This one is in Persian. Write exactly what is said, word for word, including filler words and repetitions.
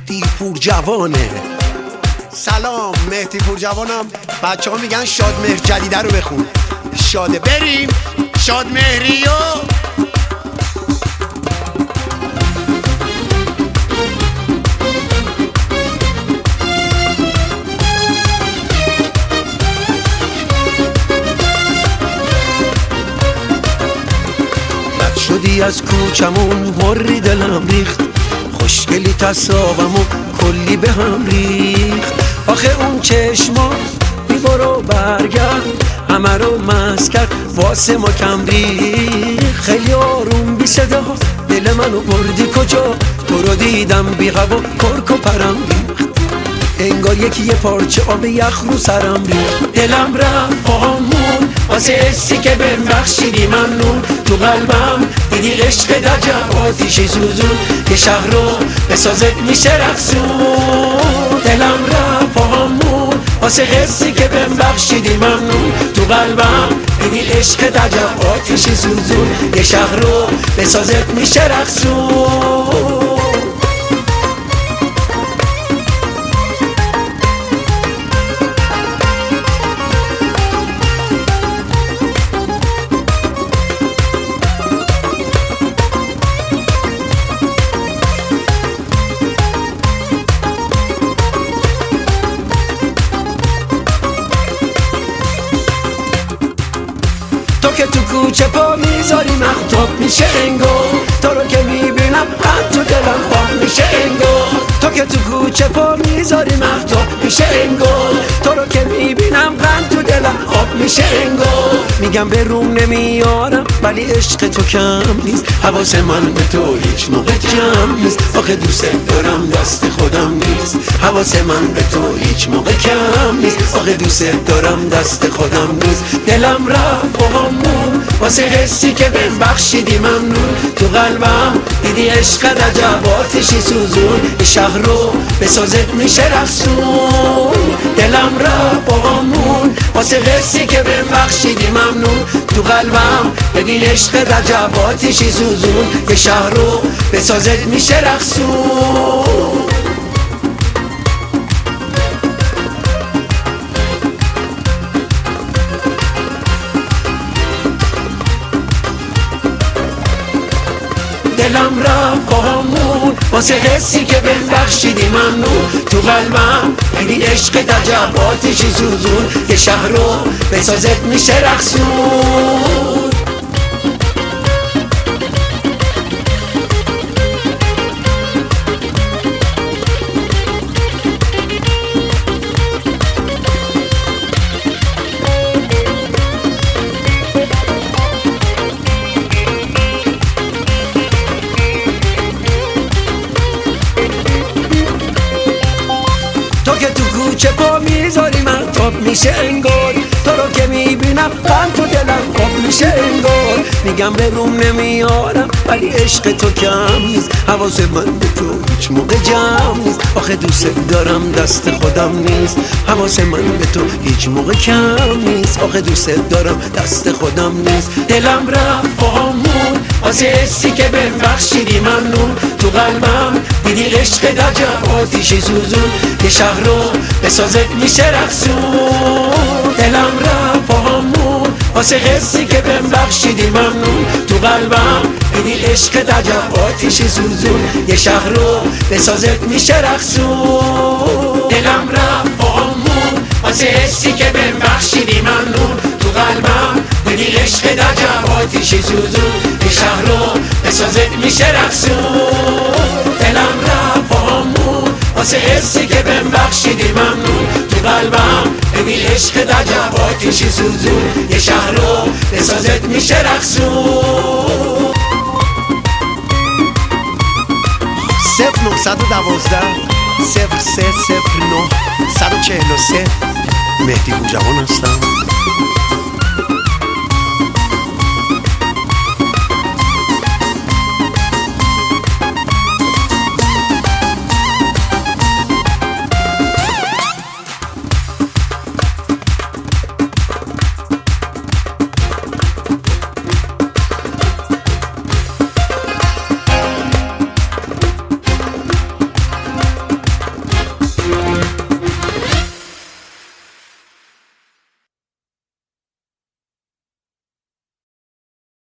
مهدی پور جوانه. سلام، مهدی پور جوانم. بچه ها میگن شادمهر جدیده رو بخون. شاده، بریم شادمهریو. شدی از کوچمون مری دلم ریخت، خوشگلی تصابم و کلی به هم ریخت. آخه اون چشما بی برو برگرد همه رو مست کرد واسه ما کم ریخت. خیلی آروم بی صدا دل منو بردی کجا، تو رو دیدم بی هوا کرک و پرم ریخت. انگار یکی یه پارچه آب یخ رو سرم ریخت. دلم رفت پاهامون واسه حسی که بهم بخشیدی ممنون. تو قلبم دیدی عشق دجا آتیشی سوزون، یه شهر رو بسازت میشه رقصون. دلم رفت پاهامون واسه حسی که بهم بخشیدی ممنون. تو قلبم دیدی عشق دجا آتیشی سوزون، یه شهر رو بسازت میشه رقصون. تو که تو کوچه پا میذاری مختاب میشه انگار، تو رو که میبینم قد تو دلم پا میشه انگار. تو که تو کوچه پا میذاری مختاب میشه انگار، تو رو که میبینم قد تو دلم آب میشه انگار. میگم به روم نمیارم ولی عشق تو کم نیست، حواس من به تو هیچ موقع جمع نیست. آخه دوست دارم دست خودم نیست، حواس من به تو هیچ موقع کم نیست. آخه دوست دارم دست خودم نیست. دلم رفت باهامون واسه حسی که بهم بخشیدی ممنون. تو قلبم دیدی عشق عجب آتشی سوزون، یه شهر رو بسازت میشه رقصون. دلم رفت باهامون واسه حسی که بهم بخشیدی ممنون. تو قلبم دیدی عشق عجب آتشی سوزون، یه شهر رو بسازت میشه رقصون. دلم رفت باهامون واسه حسی که بهم بخشیدی ممنون. تو قلبم دیدی عشق عجب آتشی سوزون، یه شهر رو بسازت میشه رقصون. تو که تو کوچه پا میذاری من تاب میشه انگار، تو رو که میبینم قند تو دلم خواب میشه انگار. میگم به روم نمیارم ولی عشق تو کم نیست، حواس من به تو هیچ موقع جمع نیست. آخه دوست دارم دست خودم نیست، حواس من به تو هیچ موقع کم نیست. آخه دوست دارم دست خودم نیست. دلم رفت باهامون واسه حسی که بهم بخشیدی ممنون. تو قلبم دیدی عشق عجب آتیشی سوزون، یه شهر رو بسازت میشه رقصون. دلم رفت باهامون واسه حسی که بهم بخشیدی ممنون. تو قلبم دیدی عشق عجب آتیشی سوزون، یه شهر رو بسازت میشه رقصون. دلم رفت باهامون واسه حسی که بهم بخشیدی ممنون. تو قلبم دیدی عشق عجب آتیشی سوزون، یه شهر رو بسازت میشه رقصون. دلم رفت باهامون واسه حسی که بهم بخشیدی ممنون. تو قلبم دیدی عشق عجب آتیشی سوزون، یه شهر رو بسازت میشه رقصون. صفر نهصد و دوازده صفر سه صفر نه صد و چهل و سه مهدی پور جوان هستم.